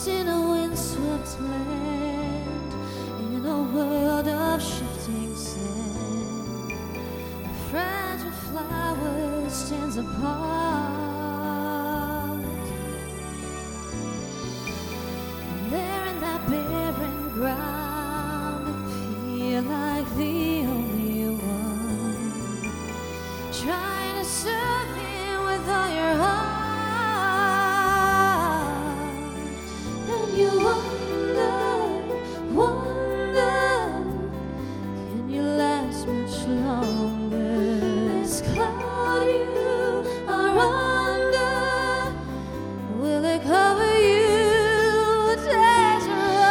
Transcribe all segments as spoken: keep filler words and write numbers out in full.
Lost in a windswept land, in a world of shifting sand, a fragile flower stands apart. And there in that barren ground, I feel like the only one, trying to serve Him with all your heart. You wonder, wonder, can you last much longer? This cloud you are under, will it cover you? Desert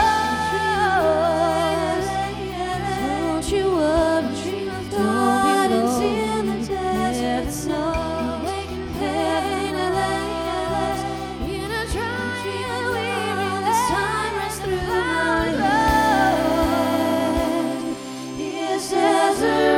rose, don't you worry, don't be lonely in the desert snow. Pain and laziness, you know, trying and weary, this time runs through my heart. Yes, desert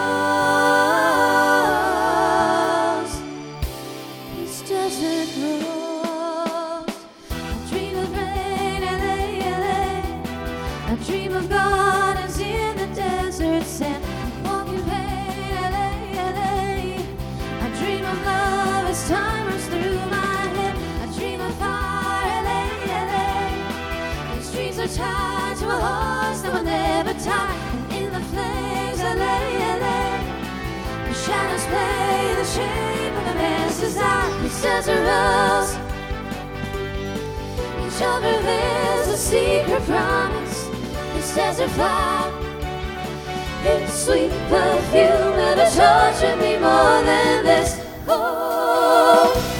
rose, this desert rose. I dream of rain and lay, I dream of gardens in the desert sand. Walking pain and lay, I dream of love as time runs through my head. I dream of fire, lay, lay. These dreams are tied to a horse that will never tie. And in the flames, I lay, lay. The shadows play the shape of a man's desire. This desert rose, each other reveals a secret promise. This desert flower, its sweet perfume never tortured me more than this. Oh.